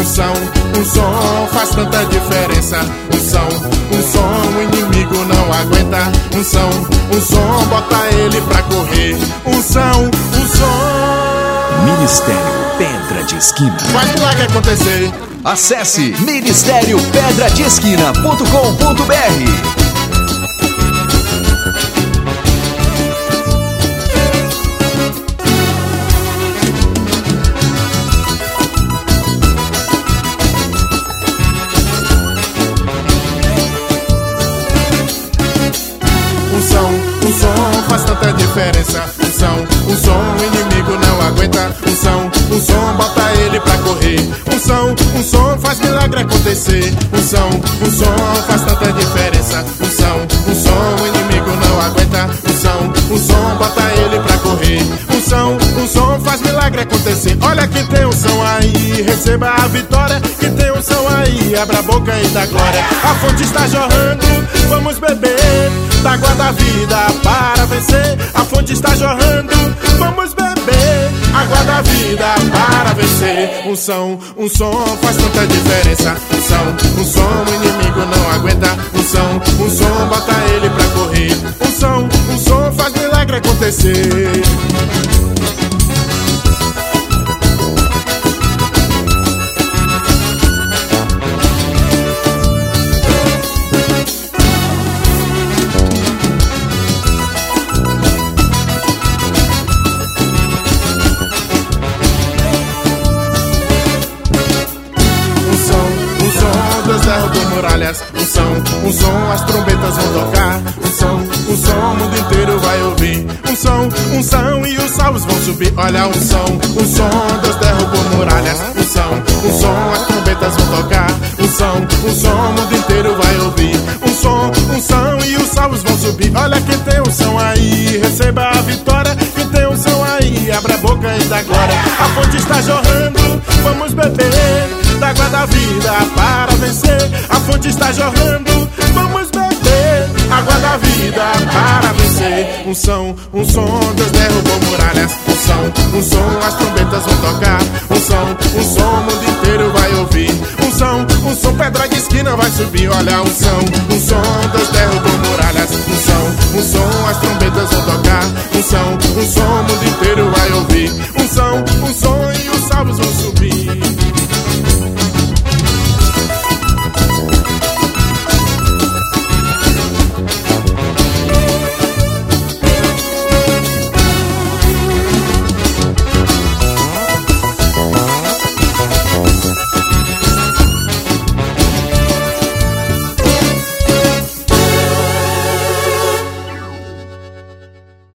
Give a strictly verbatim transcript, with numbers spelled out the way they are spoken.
som, um som faz tanta diferença. Um som, um som, o inimigo não aguenta. Um som, um som, bota ele pra correr. Um som, um som. Ministério Pedra de Esquina. Faz milagre acontecer. Acesse ministério pedra de esquina ponto com ponto br. Um som, um som faz tanta diferença. Um som, um som, o inimigo não aguenta. Um som, um som, bota ele pra correr. Um som, um som faz milagre acontecer. Um som, um som faz tanta diferença. Um som, um som, o inimigo não aguenta. Um som, um som, bota ele pra correr. Um som, um som faz milagre acontecer. Olha que tem um som aí, receba a vitória. Que tem um som aí, abra a boca e dá glória. A fonte está jorrando, vamos beber da água da vida para vencer. A fonte está jorrando, vamos beber água da vida para vencer. Um som, um som faz tanta diferença. Um som, um som, o inimigo não aguenta. Um som, um som, bota ele pra correr. Um som, um som faz milagre acontecer. Derrubou muralhas, um som, um som, as trombetas vão tocar. Um som, um som, o mundo inteiro vai ouvir. Um som, um som e os salvos vão subir. Olha um som, um som, Deus derrubou muralhas. Um som, um som, as trombetas vão tocar. Um som, um som, o mundo inteiro vai ouvir. Um som, um som e os salvos vão subir. Olha que tem um som aí, receba a vitória. Que tem um som aí, abra a boca e dá glória. A fonte está jorrando, vamos beber da água da vida para vencer. A fonte está jorrando, vamos beber água da vida para vencer. Um som, um som, Deus derrubou muralhas. Um som, um som, as trombetas vão tocar. Um som, um som, o mundo inteiro vai ouvir. Um som, um som, pedra de esquina vai subir. Olha um som, um som, Deus derrubou muralhas. Um som, um som, as trombetas vão tocar. Um som, um som, o mundo inteiro vai ouvir. Um som, um som e o